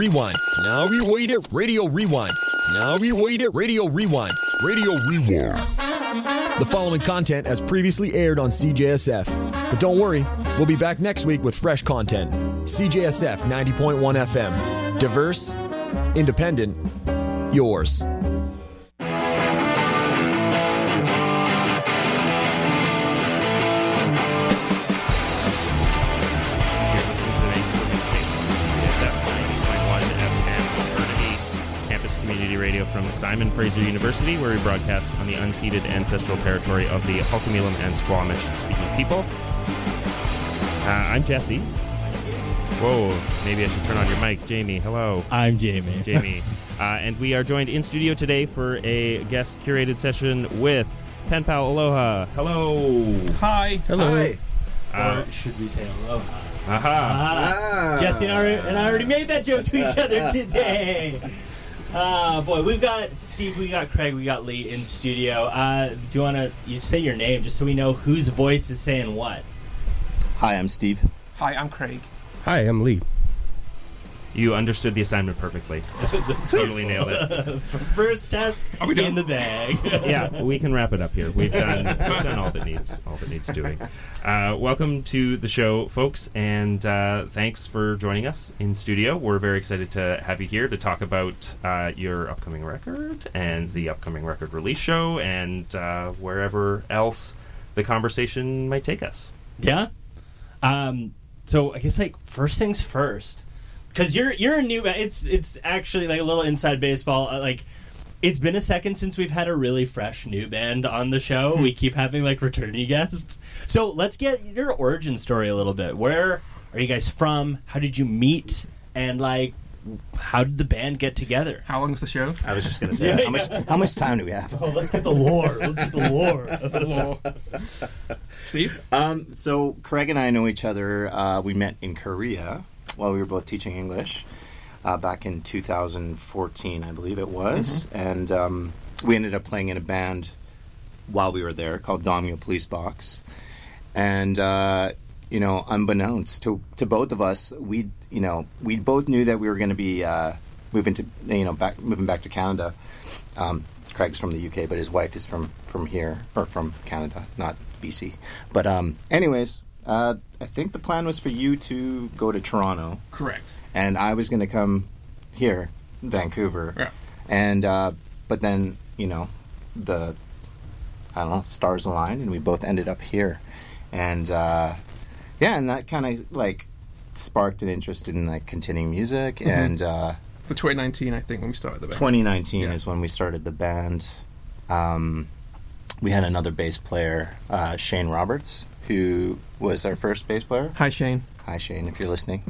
Rewind. Now we wait it. Radio Rewind. Now we wait it. Radio Rewind. Radio Rewind. The following content has previously aired on CJSF. But don't worry, we'll be back next week with fresh content. CJSF 90.1 FM. Diverse, independent, yours. Community radio from Simon Fraser University, where we broadcast on the unceded ancestral territory of the Hulkameelam and Squamish-speaking people. I'm Jesse. Whoa, maybe I should turn on your mic. Jamie, hello. I'm Jamie. Jamie. And we are joined in studio today for a guest-curated session with Pen Pal Aloha. Hello. Hi. Hello. Hi. Or should we say aloha? Aha. Jesse and I already made that joke to each other today. Boy, we've got Steve, we got Craig, we got Lee in studio. If you want to say your name just so we know whose voice is saying what. Hi, I'm Steve. Hi, I'm Craig. Hi, I'm Lee. You understood the assignment perfectly. Just totally nailed it. First test in the bag. Yeah, we can wrap it up here. We've done all that needs doing. Welcome to the show, folks, and thanks for joining us in studio. We're very excited to have you here to talk about your upcoming record and the upcoming record release show and wherever else the conversation might take us. Yeah. So I guess first things first. Because you're a new band. It's actually a little inside baseball. It's been a second since we've had a really fresh new band on the show. We keep having returning guests. So let's get your origin story a little bit. Where are you guys from? How did you meet? And how did the band get together? How long is the show? I was just going to say, how much time do we have? Oh, let's get the lore. Let's get the lore. Steve? So Craig and I know each other. We met in Korea while we were both teaching English back in 2014, I believe it was. Mm-hmm. And we ended up playing in a band while we were there called Domino Police Box. And, unbeknownst to both of us, we both knew that we were going to be moving back to Canada. Craig's from the UK, but his wife is from here, or from Canada, not BC. But anyways, I think the plan was for you to go to Toronto. Correct. And I was going to come here, Vancouver. Yeah. And but then, stars aligned, and we both ended up here. And and that kind of sparked an interest in continuing music. Mm-hmm. And so 2019, I think, when we started the band. 2019 is when we started the band. We had another bass player, Shane Roberts, who was our first bass player. Hi, Shane. Hi, Shane, if you're listening.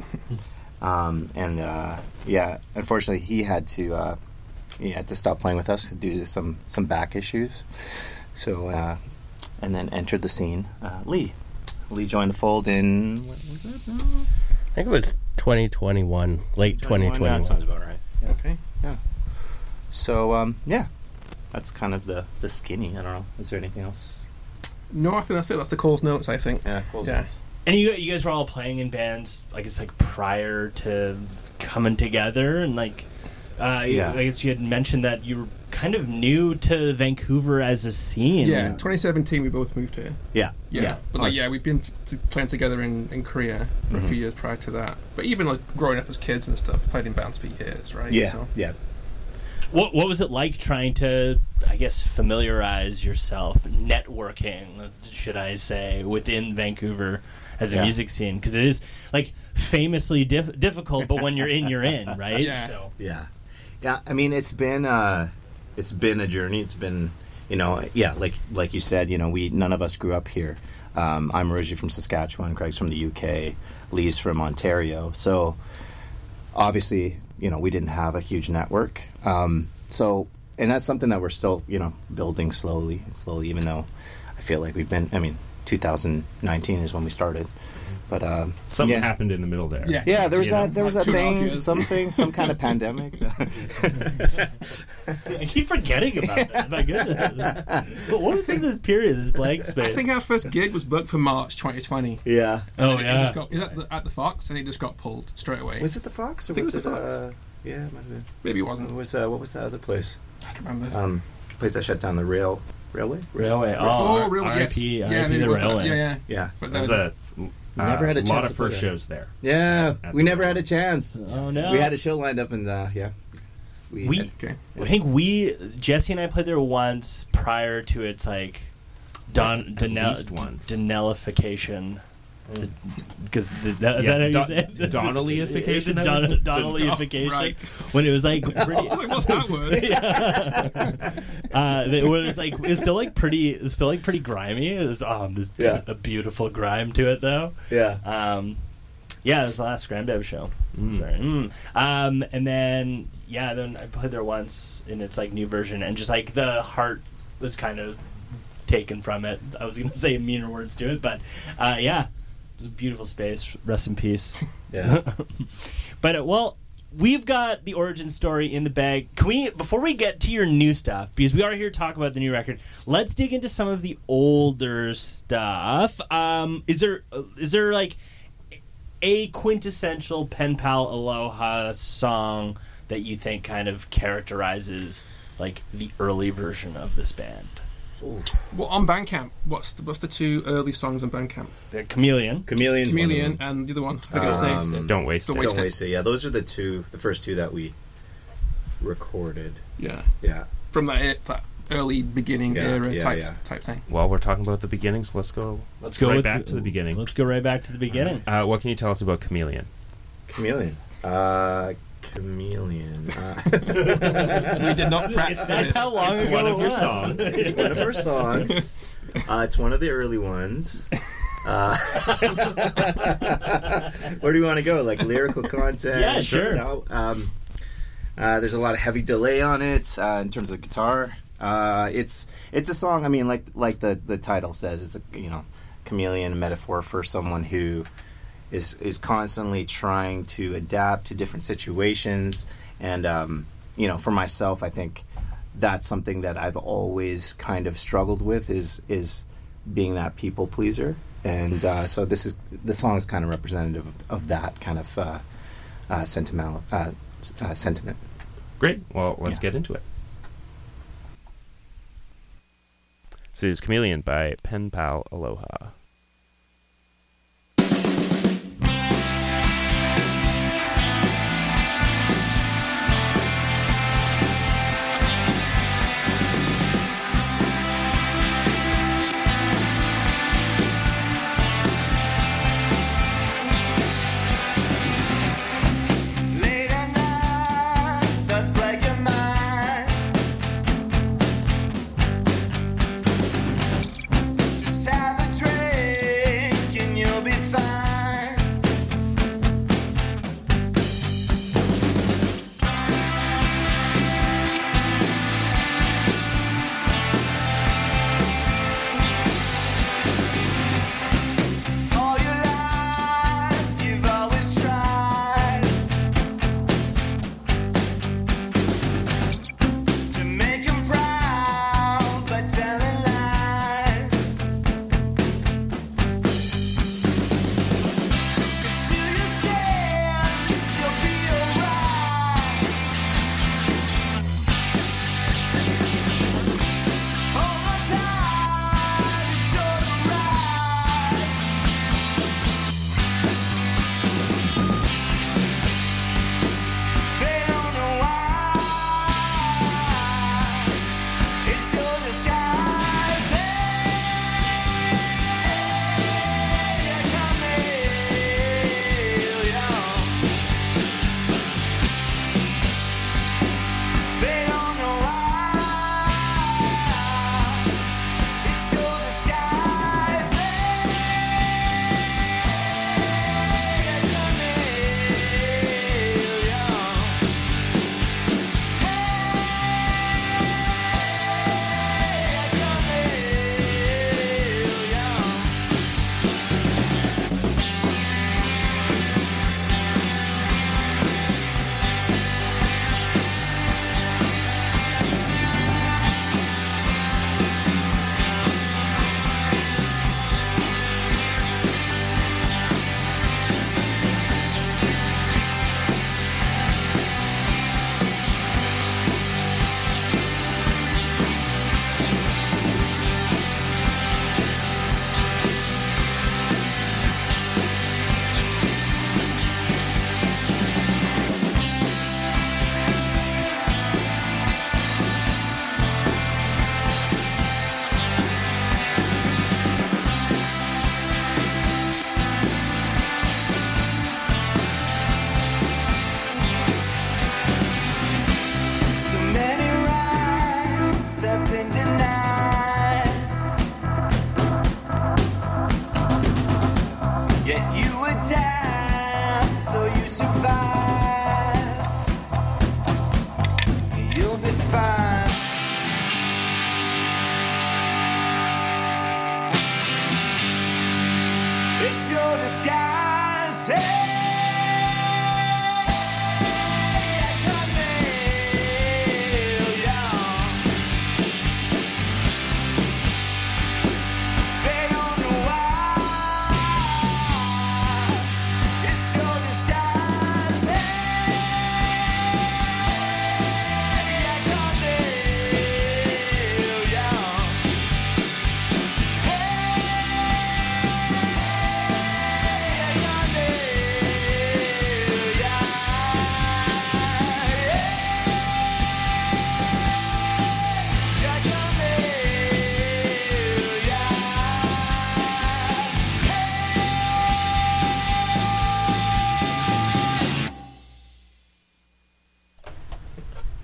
Unfortunately, he had to stop playing with us due to some back issues. So, and then entered the scene, Lee. Lee joined the fold in, what was it? I think it was 2021, late 2021. That sounds about right. Yeah. Okay. Yeah. So, that's kind of the skinny. I don't know. Is there anything else? No, I think that's it. That's the Cole's Notes, I think. Yeah, Cole's Notes. And you guys were all playing in bands, prior to coming together, and I guess you had mentioned that you were kind of new to Vancouver as a scene. Yeah, 2017 we both moved here. Yeah. But we've been playing together in Korea for a few years prior to that. But even growing up as kids and stuff, played in bands for years, right? Yeah, so. yeah. What was it like trying to, familiarize yourself, networking, should I say, within Vancouver as a music scene? Because it is, famously difficult, but when you're in, right? Yeah. So. Yeah. I mean, it's been a journey. It's been, like you said, none of us grew up here. I'm originally from Saskatchewan. Craig's from the UK. Lee's from Ontario. So, obviously, we didn't have a huge network. And that's something that we're still, building slowly, even though I feel like we've been, 2019 is when we started. But Something yeah. happened in the middle there. Yeah. Yeah, there was You know, that. There was like that 2.5 thing, years. some kind of pandemic. I keep forgetting about that. My goodness. But what was in this period, this blank space? I think our first gig was booked for March 2020. Yeah. Oh, It yeah. just got, at the Fox, and it just got pulled straight away. Was it the Fox or I think was it was it? the Fox. Yeah, it might have been. Maybe it wasn't. What was that other place? I don't remember. Place that shut down the railway. Railway. Oh, really? Yes. RIP, Yeah, RIP maybe the it was that. railway. Yeah. Yeah. But There was then, a Never had a lot chance of to play first that. shows there. Yeah, At we the never had a railway. chance. Oh, no. We had a show lined up, and yeah, We- had- okay. I think Jesse and I played there once prior to its like least once. denelification. Because is that how you say it? Donnellyification? Donnellyification. Right. When it was like I pretty. was like, what's that word? When it's like it's still like pretty grimy. It's this a beautiful grime to it though. yeah. Yeah, it was the last Scram Dev show. Sorry. And then then I played there once in its like new version, and just like the heart was kind of taken from it. I was gonna say meaner words to it, but it was a beautiful space. Rest in peace. Yeah. But we've got the origin story in the bag. Can we, before we get to your new stuff, because we are here to talk about the new record, let's dig into some of the older stuff. Is there like a quintessential Pen Pal Aloha song that you think kind of characterizes like the early version of this band? Well, on Bandcamp, what's the two early songs on Bandcamp? The Chameleon. Chameleon and the other one. I forget its name. Don't waste Don't it. waste Don't waste it. Yeah, those are the first two that we recorded. Yeah. Yeah. From that early beginning Yeah, era yeah, type thing. Well, we're talking about the beginnings. Let's go Let's right back to the beginning. Let's go right back to the beginning. What can you tell us about Chameleon? Chameleon. Chameleon. We did not practice. That's how long It's ago one it of your was. songs. It's one of our songs. It's one of the early ones. Where do you want to go? Like lyrical content? Yeah, sure. There's a lot of heavy delay on it in terms of guitar. It's a song. I mean, like the title says, it's a chameleon, a metaphor for someone who is constantly trying to adapt to different situations. And for myself, I think that's something that I've always kind of struggled with is being that people pleaser. And so the song is kind of representative of that kind of sentiment. Great. Well, let's get into it. This is Chameleon by Pen Pal Aloha. Late at night, thoughts plague your mind. Just have a drink.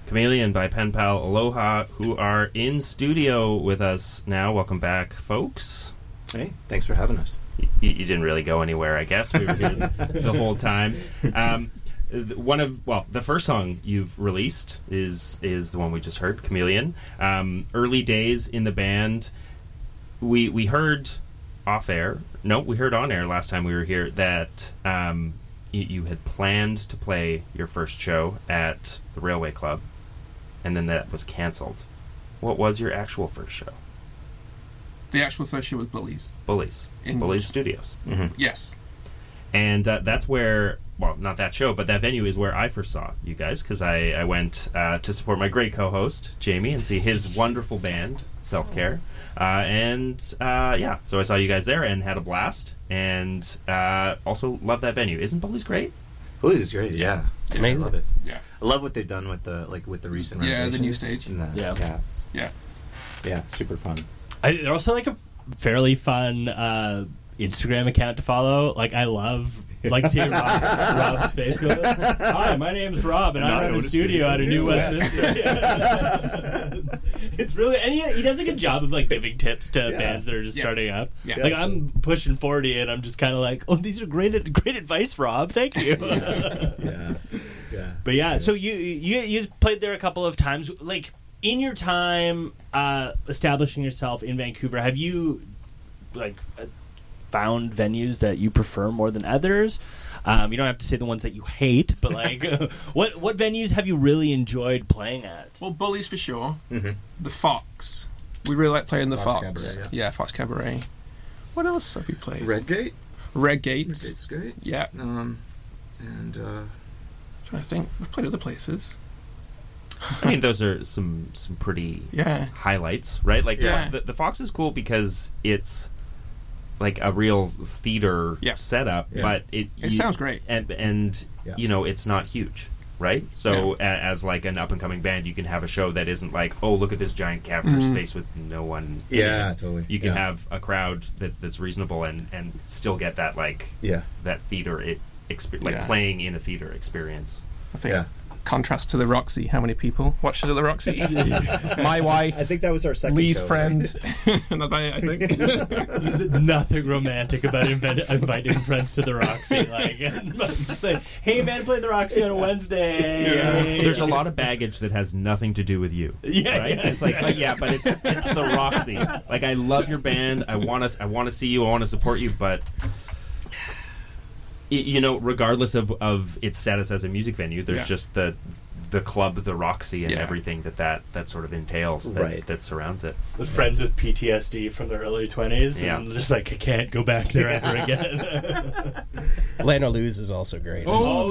Chameleon by Pen Pal Aloha, who are in studio with us now. Welcome back, folks. Hey, thanks for having us. You didn't really go anywhere, I guess. We were here the whole time. The first song you've released is the one we just heard, Chameleon. Early days in the band. We heard off air. No, we heard on air last time we were here that you had planned to play your first show at the Railway Club, and then that was canceled. What was your actual first show? The actual first show was Bullies. Bullies Studios. Mm-hmm. Yes. And that's where, well, not that show, but that venue is where I first saw you guys, because I went to support my great co-host, Jamie, and see his wonderful band, Self Care. So I saw you guys there and had a blast, and also love that venue. Isn't Bullies great? Bullies is great, yeah. Amazing. I love it. Yeah. I love what they've done with the recent renovations. the new stage. And super fun. They're also like a fairly fun Instagram account to follow. Like, I love seeing Rob's face go, "Hi, my name's Rob, and I run a studio out of New Westminster." It's really, and he does a good job of like giving tips to bands that are just starting up. Yeah. Like, I'm pushing 40, and I'm just kind of like, "Oh, these are great advice, Rob. Thank you." Yeah. But yeah, so you played there a couple of times. Like, in your time establishing yourself in Vancouver, have you found venues that you prefer more than others? You don't have to say the ones that you hate, but like, what venues have you really enjoyed playing at? Well, Bullies for sure. Mm-hmm. The Fox. We really like playing the Fox Fox. Cabaret, Yeah, Fox Cabaret. What else have we played? Redgate. Redgate's great. Yeah. And Trying to think. We've played other places. I mean, those are some pretty highlights, right? Like, the Fox is cool because it's like a real theater setup, but it sounds great, and you know, it's not huge, right? So as like an up and coming band, you can have a show that isn't like, oh, look at this giant cavernous space with no one. Totally. You can have a crowd that's reasonable and still get that that theater playing in a theater experience. I think. Contrast to the Roxy. How many people watched it at the Roxy? My wife. I think that was our second Lee's show, friend. Not that, I think. There's nothing romantic about inviting friends to the Roxy. Like, hey man, play the Roxy on a Wednesday. Yeah. There's a lot of baggage that has nothing to do with you. Right? It's like, but it's the Roxy. Like, I love your band. I want to see you. I want to support you, but. You know, regardless of its status as a music venue, there's just the club, the Roxy, and everything that sort of entails that surrounds it. The friends with PTSD from the early 20s, and they're just like, I can't go back there ever again. Lana Luz is also great.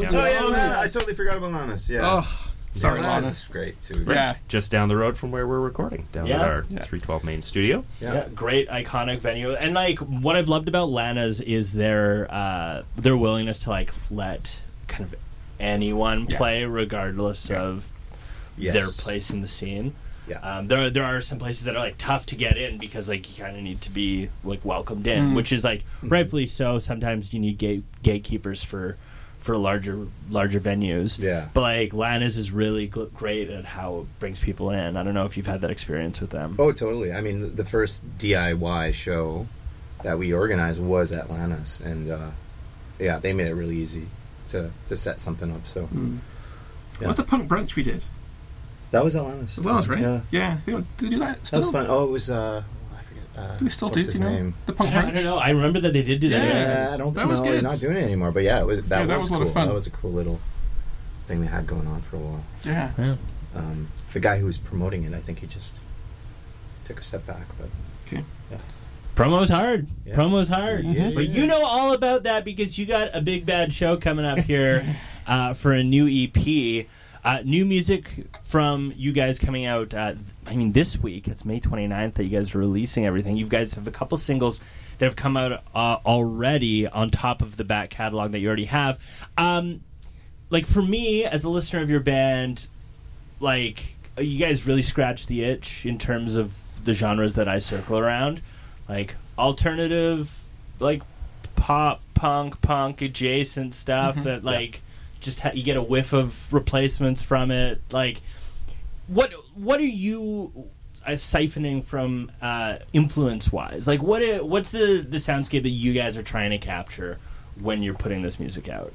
I totally forgot about Lana's. Yeah. Oh, sorry, Lana. Lana's great too. Yeah. Just down the road from where we're recording, down at our 312 main studio. Yeah, great iconic venue. And like, what I've loved about Lana's is their willingness to like let kind of anyone play regardless of their place in the scene. Yeah. There are some places that are like tough to get in because like you kind of need to be like welcomed in, which is like rightfully so. Sometimes you need gatekeepers for larger venues. Yeah. But like Lana's is really great at how it brings people in. I don't know if you've had that experience with them. Oh, totally. I mean, the first DIY show that we organized was at Lana's, and they made it really easy to set something up. So, what's the punk brunch we did? That was at Lana's. It was, right? Yeah. Do they do that still? That was fun. Oh, it was. Do we still do? What's his name? The punk brunch? I don't know. I remember that they did do that. Yeah, I don't think was good. They're not doing it anymore. But that was a lot cool. of fun. That was a cool little thing they had going on for a while. Yeah. The guy who was promoting it, I think he just took a step back. But Promo's hard. Yeah. Promo's hard. Yeah, but you know all about that because you got a big bad show coming up here for a new EP. New music from you guys coming out, this week. It's May 29th that you guys are releasing everything. You guys have a couple singles that have come out already on top of the back catalog that you already have. Like, for me, as a listener of your band, like, you guys really scratch the itch in terms of the genres that I circle around. Like, alternative, like, pop, punk adjacent stuff that, like... just you get a whiff of replacements from it. Like, what are you siphoning from influence wise? Like what's the soundscape that you guys are trying to capture when you're putting this music out?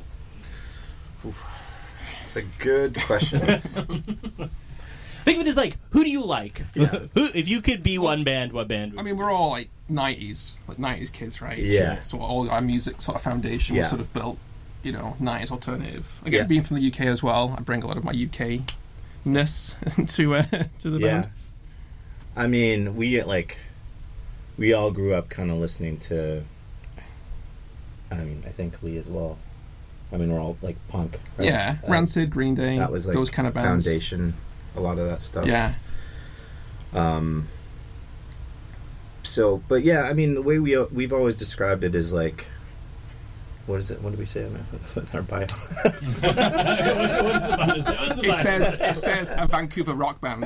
It's a good question. Think of it as like, who do you like? Who, if you could be one band, what band would I mean, we're all like 90s kids, right? Yeah. So all our music sort of foundation was Yeah. sort of built, 90s alternative. Again, Yeah. being from the UK as well, I bring a lot of my UK-ness to the Yeah. band. I mean, we all grew up kind of listening to. I mean, I think Lee as well. I mean, we're all like punk. Right? Yeah, Rancid, Green Day, That was like those kind of bands. foundation. A lot of that stuff. Yeah. So, but yeah, I mean, the way we've always described it is like, what is it? What did we say in our bio? It says a Vancouver rock band.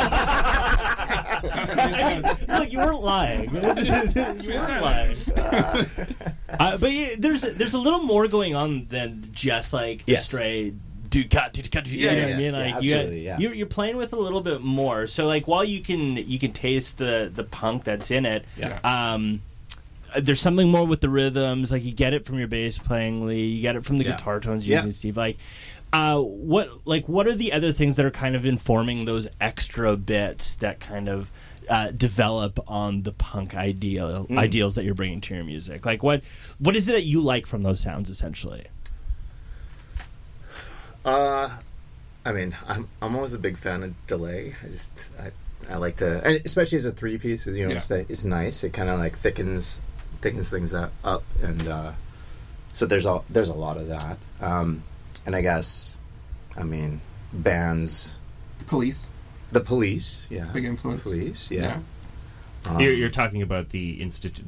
Look, you weren't lying. You weren't lying. But yeah, there's a little more going on than just like the Yes. straight do cut. You know what I mean? yes, Like absolutely, yeah. you're playing with a little bit more. So like while you can taste the punk that's in it, there's something more with the rhythms. Like you get it from your bass playing, Lee. You get it from the Yeah. guitar tones Yeah. using Steve. Like, what are the other things that are kind of informing those extra bits that kind of develop on the punk ideals that you're bringing to your music? Like, what is it that you like from those sounds, essentially? I mean, I'm always a big fan of delay. I like to, and especially as a 3-piece. It's nice. It kind of like thickens things up, and so there's a lot of that. And I guess, I mean, bands. The Police, yeah. Big influence. Police, yeah. You're talking about the institution,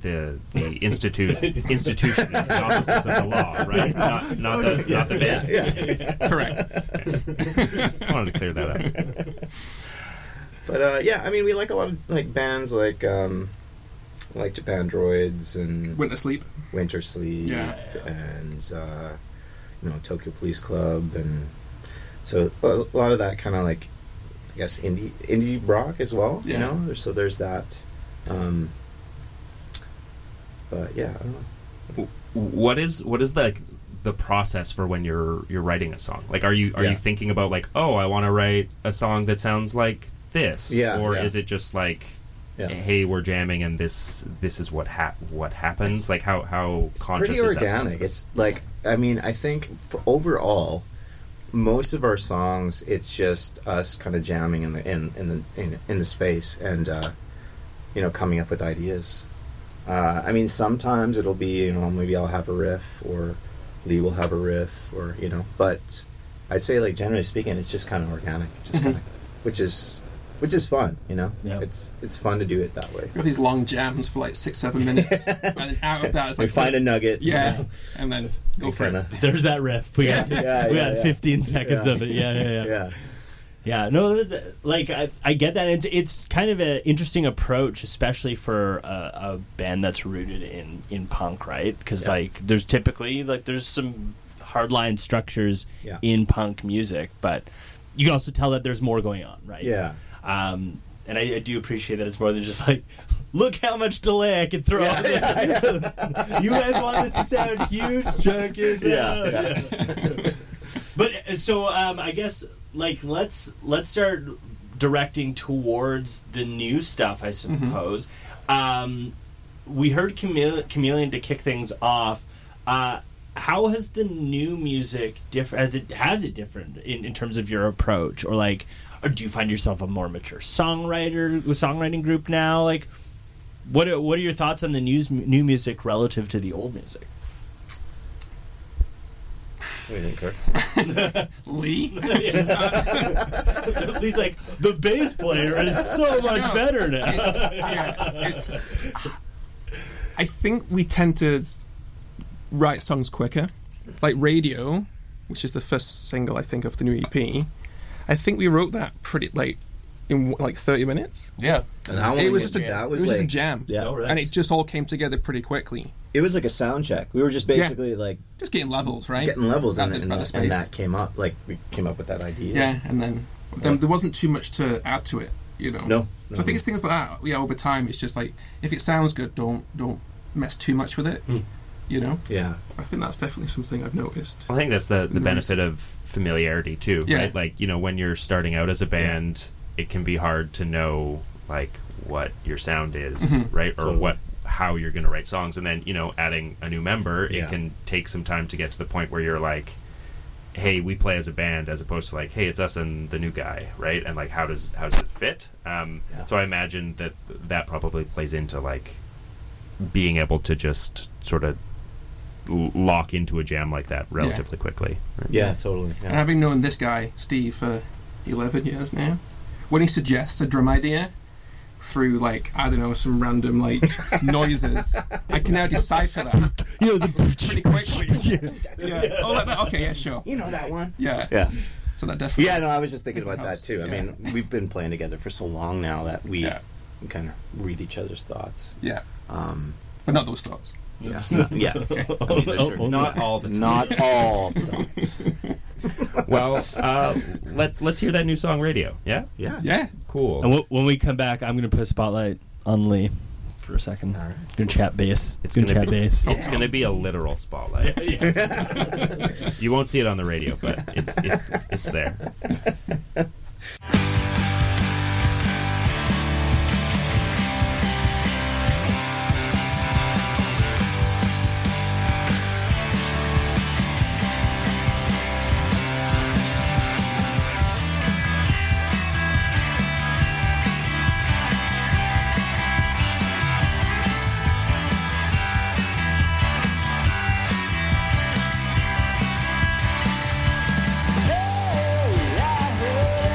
the offices of the law, right? Not the band. Yeah. Correct. I wanted to clear that up. But yeah, I mean, we like a lot of like bands like Japan Droids and Winter Sleep. Winter Sleep, Yeah. and Tokyo Police Club, and so a lot of that kind of like, I guess, indie rock as well. Yeah. So there's that. But yeah, I don't know. What is like the process for when you're writing a song? Like, are you thinking about like, oh, I want to write a song that sounds like this, or is it just like, hey, we're jamming and this is what happens? Like, how conscious Pretty is that organic. process? It's like, I mean, I think for overall, most of our songs, it's just us kind of jamming in the space and coming up with ideas. I mean, sometimes it'll be maybe I'll have a riff or Lee will have a riff or but I'd say like generally speaking, it's just kind of organic, just kind of, which is fun. Yeah. It's fun to do it that way. We have these long jams for like 6-7 minutes, and then out of that, it's We like find a nugget. yeah, and then go for it. There's that riff. We got Yeah, we got yeah. 15 seconds Yeah. of it. Yeah. Yeah. Yeah, no, like I get that. It's kind of an interesting approach, especially for a band that's rooted in punk, right? Because like there's typically there's some hardline structures in punk music, but you can also tell that there's more going on, right? Yeah. And I do appreciate that it's more than just like, look how much delay I can throw. on this. You guys want this to sound huge? Check it out. But so I guess like let's start directing towards the new stuff, I suppose. We heard Chameleon to kick things off. How has the new music has it different in terms of your approach, or like, or do you find yourself a more mature songwriting group now? Like, what are your thoughts on the new music relative to the old music? What do you think, Kirk? Lee. He's like, the bass player is so much better now. I think we tend to write songs quicker. Like Radio, which is the first single I think of the new EP. I think we wrote that pretty late, in like 30 minutes. Yeah. And that It one was just a like, jam. Yeah. Oh, And it just all came together pretty quickly. It was like a sound check. We were just basically like Just getting levels, right? getting levels At in the it, and space. that came up. Like we came up with that idea. Yeah, and then Then there wasn't too much to add to it, you know. No. So I think it's things like that. Yeah, over time, it's just like if it sounds good, don't mess too much with it. You know. Yeah. I think that's definitely something I've noticed. I think that's the benefit of familiarity too, Yeah. right? Like, you know, when you're starting out as a band, it can be hard to know like what your sound is, right? Or Totally. how you're going to write songs, and then, you know, adding a new member, Yeah. it can take some time to get to the point where you're like, hey, we play as a band, as opposed to like, hey, it's us and the new guy, right? And like, how does it fit? So I imagine that probably plays into like being able to just sort of lock into a jam like that relatively quickly. Right? Yeah, totally. And Yeah. having known this guy, Steve, for 11 years now, when he suggests a drum idea through, like, I don't know, some random, like, noises, I can now decipher that You know, pretty quickly. Yeah. Oh, like that? Okay, yeah, sure. You know that one? Yeah. Yeah. So that definitely... Yeah, no, I was just thinking about Helps. that too. I Yeah. mean, we've been playing together for so long now that we Yeah. kind of read each other's thoughts. Yeah. Um, But not those thoughts. yeah. Yeah. I mean, there's certain- Not all the time. Not all thoughts. Well, let's hear that new song, Radio. Yeah? Yeah. Yeah. Cool. And when we come back, I'm going to put a spotlight on Lee for a second. All right. Gonna chat bass. It's Gonna gonna chat be, bass. It's going to be a literal spotlight. You won't see it on the radio, but it's there. Hey, I heard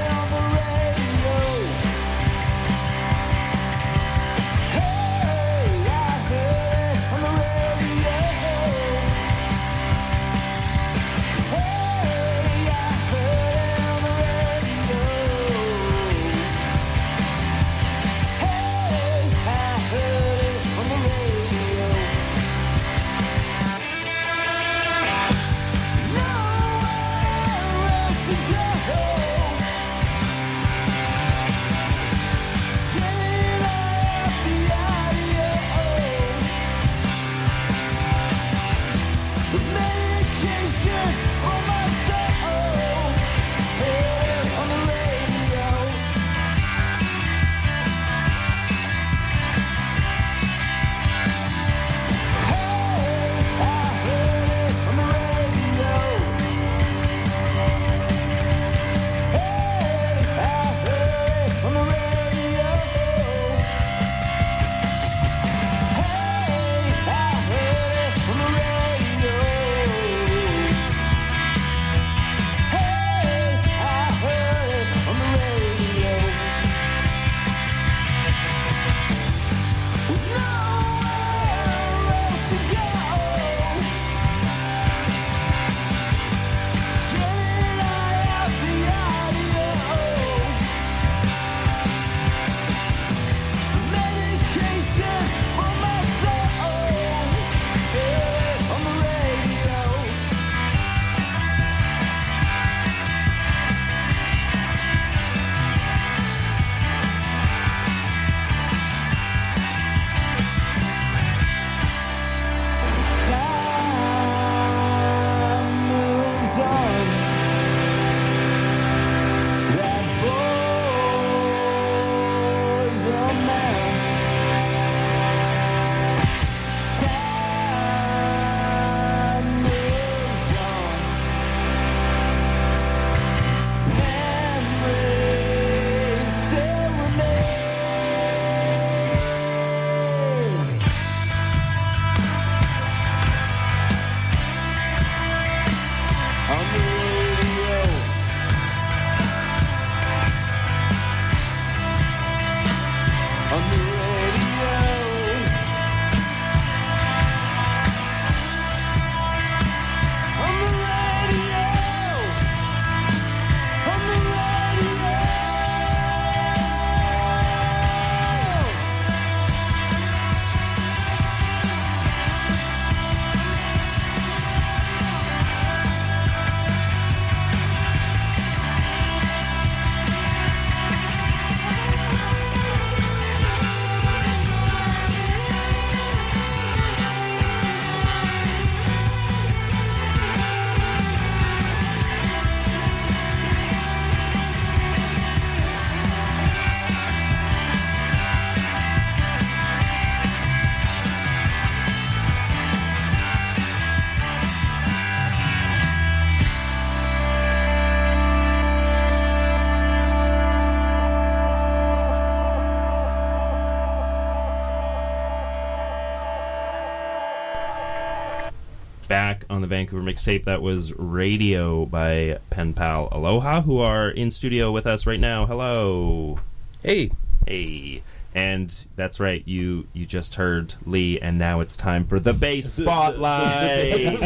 back on the Vancouver mixtape. That was Radio by Pen Pal Aloha, who are in studio with us right now. Hello. Hey. Hey. And that's right, you just heard Lee, and now it's time for the bass spotlight.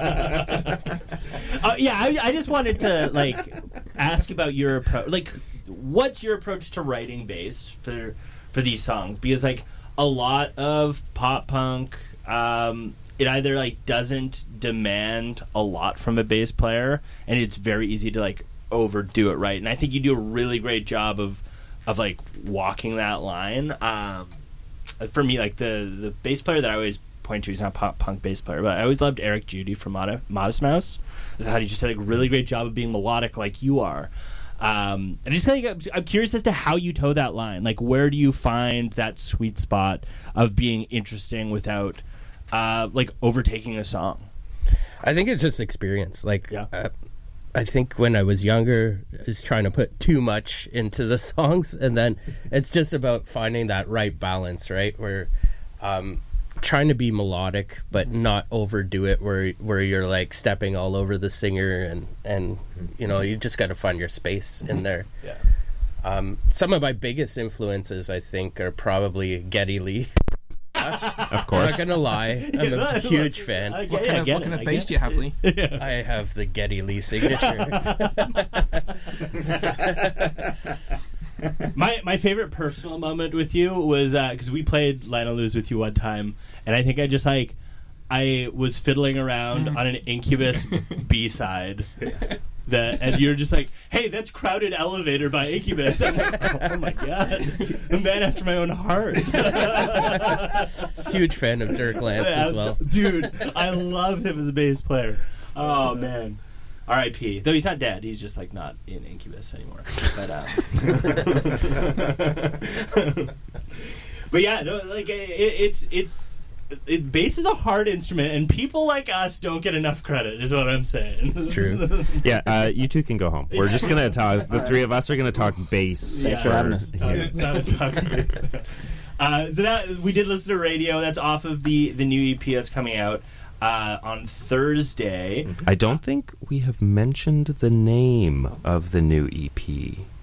I just wanted to like ask about your approach. Like, what's your approach to writing bass for these songs? Because like a lot of pop punk, it either like doesn't demand a lot from a bass player, and it's very easy to like overdo it right. And I think you do a really great job of like walking that line. For me, like the bass player that I always point to, he's not a pop punk bass player, but I always loved Eric Judy from Modest Mouse. I thought he just did a really great job of being melodic like you are. And just kind of, I'm curious as to how you toe that line. Like, where do you find that sweet spot of being interesting without like overtaking a song? I think it's just experience. Like, Yeah. I think when I was younger, I was trying to put too much into the songs, and then it's just about finding that right balance, right? Where trying to be melodic, but not overdo it, where you're like stepping all over the singer, and you know, you just got to find your space in there. Yeah. Some of my biggest influences, I think, are probably Geddy Lee. Of I'm course. not gonna lie, I'm a huge fan. What kind of bass do you have, Lee? I have the Geddy Lee signature. My favorite personal moment with you was because we played Lionel Lose with you one time, and I think I was fiddling around on an Incubus B-side. And you're just like, hey, that's Crowded Elevator by Incubus. I'm like, oh my god, a man after my own heart. Huge fan of Dirk Lance as well. Dude, I love him as a bass player. Oh man. R.I.P. Though he's not dead, he's just like not in Incubus anymore. But yeah, no, like bass is a hard instrument, and people like us don't get enough credit. Is what I'm saying. It's true. Yeah, you two can go home. We're just going to talk. The three of us are going to talk bass. Thanks for having us. Not a talk bass. So that we did listen to Radio. That's off of the new EP that's coming out on Thursday. I don't think we have mentioned the name of the new EP.